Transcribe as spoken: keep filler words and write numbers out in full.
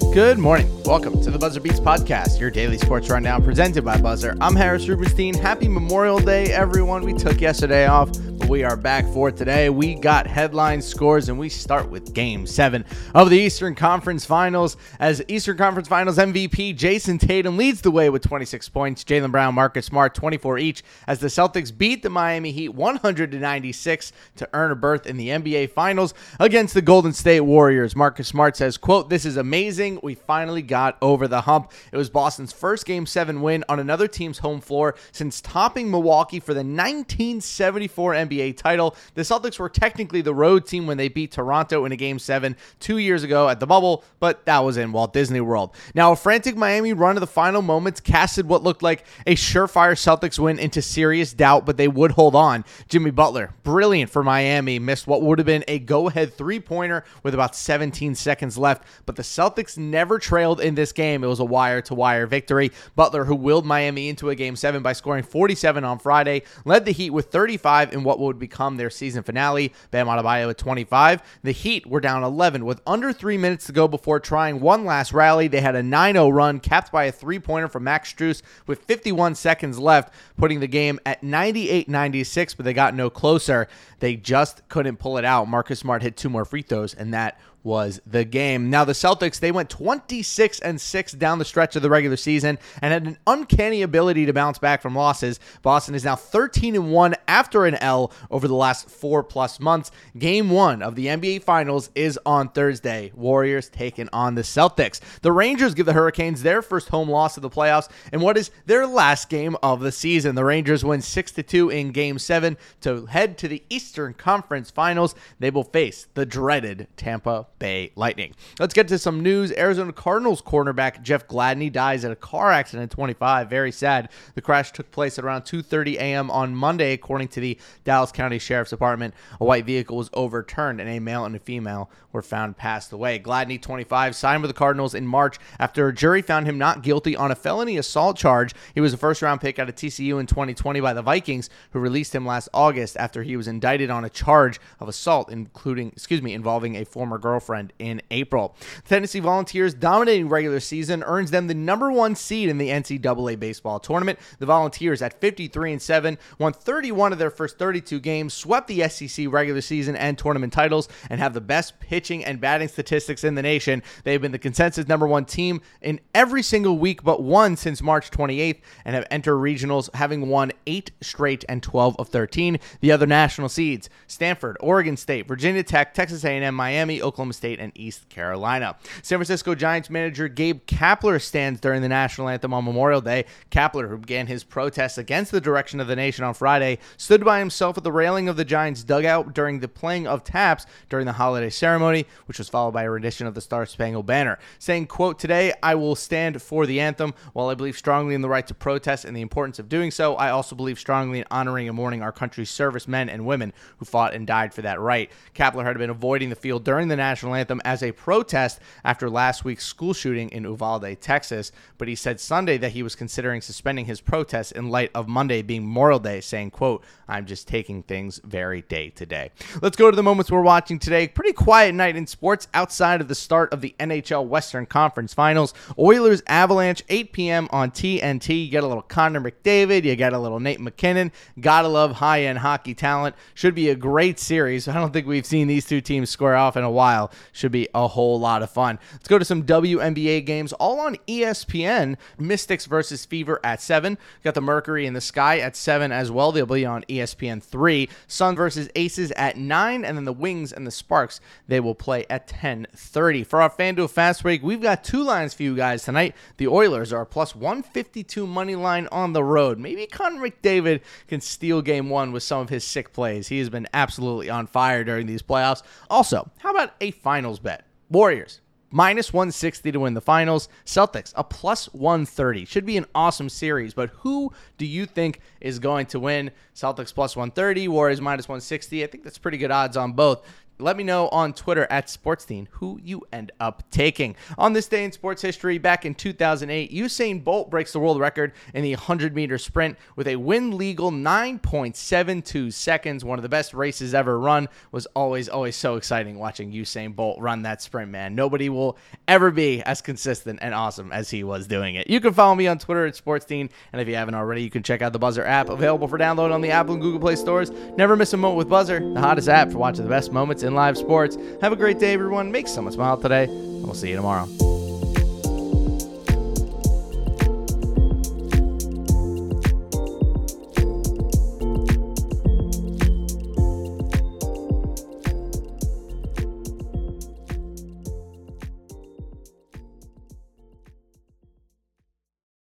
Good morning. Welcome to the Buzzer Beats Podcast, your daily sports rundown presented by Buzzer. I'm Harris Rubenstein. Happy Memorial Day, everyone. We took yesterday off, but we are back for it today. We got headline scores, and we start with Game seven of the Eastern Conference Finals. As Eastern Conference Finals M V P Jason Tatum leads the way with twenty-six points. Jaylen Brown, Marcus Smart, twenty-four each, as the Celtics beat the Miami Heat one hundred to ninety-six to earn a berth in the N B A Finals against the Golden State Warriors. Marcus Smart says, quote, "This is amazing. We finally got over the hump." It was Boston's first Game seven win on another team's home floor since topping Milwaukee for the nineteen seventy-four N B A title. The Celtics were technically the road team when they beat Toronto in a Game seven two years ago at the Bubble, but that was in Walt Disney World. Now, a frantic Miami run of the final moments casted what looked like a surefire Celtics win into serious doubt, but they would hold on. Jimmy Butler, brilliant for Miami, missed what would have been a go-ahead three-pointer with about seventeen seconds left, but the Celtics never trailed in this game. It was a wire-to-wire victory. Butler, who willed Miami into a Game seven by scoring forty-seven on Friday, led the Heat with thirty-five in what would become their season finale. Bam Adebayo with twenty-five. The Heat were down eleven with under three minutes to go before trying one last rally. They had a nine oh run capped by a three-pointer from Max Strus with fifty-one seconds left, putting the game at ninety-eight ninety-six, but they got no closer. They just couldn't pull it out. Marcus Smart hit two more free throws, and that was the game. Now, the Celtics, they went twenty-six and six down the stretch of the regular season and had an uncanny ability to bounce back from losses. Boston is now thirteen and one after an L over the last four plus months. Game one of the N B A Finals is on Thursday. Warriors taking on the Celtics. The Rangers give the Hurricanes their first home loss of the playoffs and what is their last game of the season. The Rangers win six to two in Game seven to head to the Eastern Conference Finals. They will face the dreaded Tampa Bay Lightning. Let's get to some news. Arizona Cardinals cornerback Jeff Gladney dies in a car accident at twenty-five. Very sad. The crash took place at around two thirty a.m. on Monday, according to the Dallas County Sheriff's Department. A white vehicle was overturned and a male and a female were found passed away. Gladney, twenty-five, signed with the Cardinals in March after a jury found him not guilty on a felony assault charge. He was a first-round pick out of T C U in twenty twenty by the Vikings, who released him last August after he was indicted on a charge of assault, including, excuse me, involving a former girlfriend in April. Tennessee Volunteers dominating regular season earns them the number one seed in the N C double A baseball tournament. The Volunteers at fifty-three and seven won thirty-one of their first thirty-two games, swept the S E C regular season and tournament titles, and have the best pitching and batting statistics in the nation. They've been the consensus number one team in every single week but one since March twenty-eighth and have entered regionals, having won eight straight and twelve of thirteen. The other national seeds: Stanford, Oregon State, Virginia Tech, Texas A and M, Miami, Oklahoma State, and East Carolina. San Francisco Giants manager Gabe Kapler stands during the national anthem on Memorial Day. Kapler, who began his protests against the direction of the nation on Friday, stood by himself at the railing of the Giants dugout during the playing of taps during the holiday ceremony, which was followed by a rendition of the Star-Spangled Banner, saying, quote, "Today I will stand for the anthem. While I believe strongly in the right to protest and the importance of doing so, I also believe strongly in honoring and mourning our country's servicemen and women who fought and died for that right." Kapler had been avoiding the field during the national anthem as a protest after last week's school shooting in Uvalde, Texas, but he said Sunday that he was considering suspending his protest in light of Monday being Memorial Day, saying, quote, "I'm just taking things very day to day." Let's go to the moments we're watching today. Pretty quiet night in sports outside of the start of the N H L Western Conference Finals. Oilers Avalanche, eight p.m. on T N T. You get a little Connor McDavid, you get a little Nate McKinnon. Gotta love high-end hockey talent. Should be a great series. I don't think we've seen these two teams square off in a while. Should be a whole lot of fun. Let's go to some W N B A games, all on E S P N. Mystics versus Fever at seven. Got the Mercury in the Sky at seven as well. They'll be on E S P N three. Sun versus Aces at nine, and then the Wings and the Sparks, they will play at ten thirty. For our FanDuel Fast Break, we've got two lines for you guys tonight. The Oilers are plus one fifty-two money line on the road. Maybe Connor McDavid can steal game one with some of his sick plays. He has been absolutely on fire during these playoffs. Also, how about a finals bet? Warriors, minus one sixty to win the finals. Celtics, a plus one thirty. Should be an awesome series, but who do you think is going to win? Celtics plus one thirty, Warriors minus one sixty. I think that's pretty good odds on both. Let me know on Twitter at Sportstein who you end up taking. On this day in sports history, back in two thousand eight, Usain Bolt breaks the world record in the one hundred meter sprint with a win-legal nine point seven two seconds. One of the best races ever run. Was always, always so exciting watching Usain Bolt run that sprint, man. Nobody will ever be as consistent and awesome as he was doing it. You can follow me on Twitter at Sportstein, and if you haven't already, you can check out the Buzzer app, available for download on the Apple and Google Play stores. Never miss a moment with Buzzer, the hottest app for watching the best moments in live sports. Have a great day, everyone. Make someone smile today, and we'll see you tomorrow.